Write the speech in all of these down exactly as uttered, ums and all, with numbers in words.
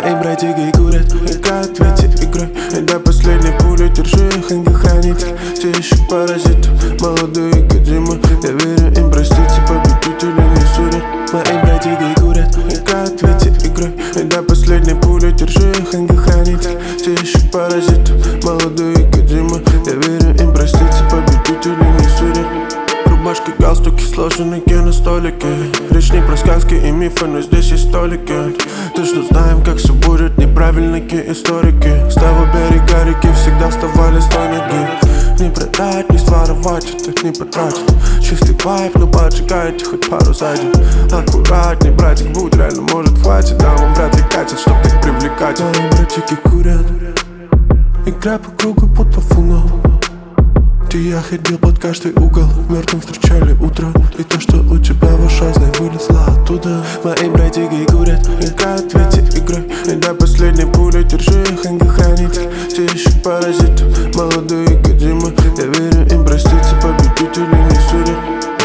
Мои братья гей курят, играют в эти игры. И до последней пули держи их, ангел-хранитель. Те еще паразиты, молодые Кодзимы. Я верю им проститься, победители не судят. Мои братья гей курят, играют в эти игры. И до последней пули держи их, ангел-хранитель. Те еще паразиты, молодые Кодзимы. Я верю им проститься, победители не судят. Рубашки, галстуки, сложенные на столике. Речь не про сказки и мифы, но здесь есть столики. Точно знаем, как все будет, неправильные историки. С того берега реки всегда оставались сто ноги. Не продать, не своровать, это не потратить. Чистый вайб, но поджигаете хоть пару сзади. Аккуратней, братик, будь реально, может хватит. Да, вам вряд ли катит, чтоб так привлекать. Мои братики курят, игра по кругу, будто фунал. Где я ходил под каждый угол, мертвым встречали утро. И то, что у тебя в ушах, знай, вылезла оттуда. Мои братья гей курят, играют в эти игры. И до последней пули держи их, ангел-хранитель. Те еще паразиты, молодые Кодзимы. Я верю им проститься, победители не судят.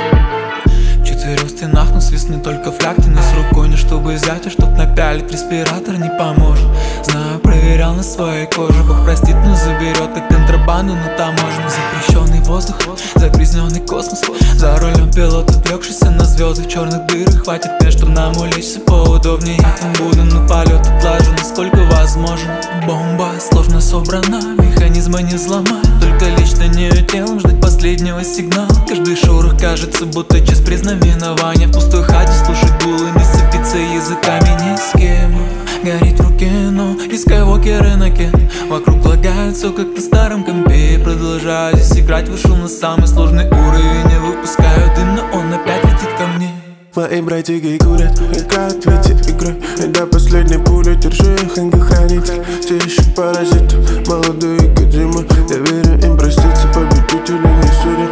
В четырех стенах, но свистны только фляктины с рукой. Не чтобы взять, а чтоб напялить, респиратор не поможет. Знаю, проверял на своей коже. Бог простит, но заберет, как контрабанду на таможне. Запрещенный воздух, загрязненный космос. За рулем пилот, отвлекшийся на звезды. В черных дырах хватит мест, чтоб нам улечься поудобнее. Я там буду, но полет отлажу, насколько возможно. Бомба сложно собрана, механизма не взломать. Только лично не телом ждать последнего сигнала. Каждый шорох кажется, будто час признаменования. В пустой хате слушать гулы, не сцепиться языками ни с кем. Горит в руке, но и скайвокеры на кен. Вокруг лагает все, как на старом компе. Продолжаю здесь играть, вышел на самый сложный уровень. Не выпускаю дым, но он опять летит ко мне. Мои братья гей курят, играют в эти игры. И до последней пули держи их, ангел-хранитель. Те еще паразиты, молодые Кодзимы. Я верю им проститься, победители не судят.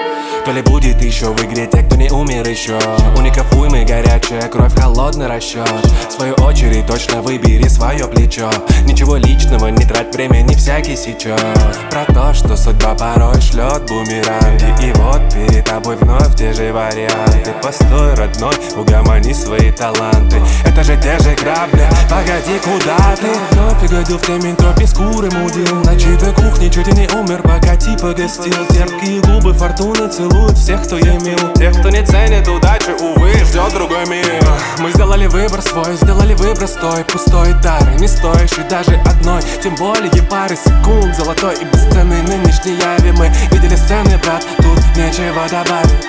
То ли будет еще в игре те, кто не умер еще. У них кайфуем и горячая кровь, холодный расчет. В свою очередь точно выбери свое плечо. Ничего личного, не трать время, не всякий сечет. Про то, что судьба порой шлет бумеранги. И вот перед тобой вновь те же варианты. Постой, родной, угомони свои таланты. Это же те же грабли, погоди, куда ты? Вновь угодил в темень, тропе скуры мудил. На чьей-то кухне чуть и не умер, пока типа гостил. Терпкие губы фортуны целуют всех, кто имел. Тех, кто не ценит удачи, увы, ждет другой мир. Мы сделали выбор свой, сделали выбор стой. Пустой дар, не стоящий даже одной. Тем более пары секунд, золотой и бесценный нынешней яви. Мы видели сцены, брат, тут нечего добавить.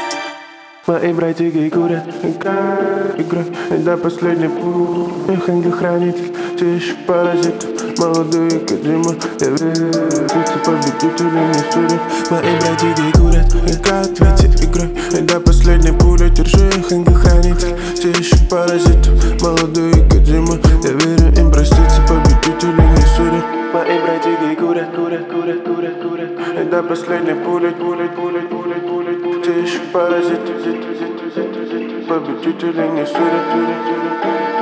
Мои братья гей курят, играют игры. И до последней пули их, ангел-хранитель. Те еще паразиты, молодые Кодзимы. Я верю, что победители не судят. Мои братья гей курят, играют в эти игры. И до последней пули держи их, ангел-хранитель. Те еще паразиты, молодые Кодзимы. Я верю им проститься, победители не судят. Мои братья гей курят, курят, курят, курят, курят. И до последней пули, пули, пули, пули, пули. Те еще паразиты, победители не судят.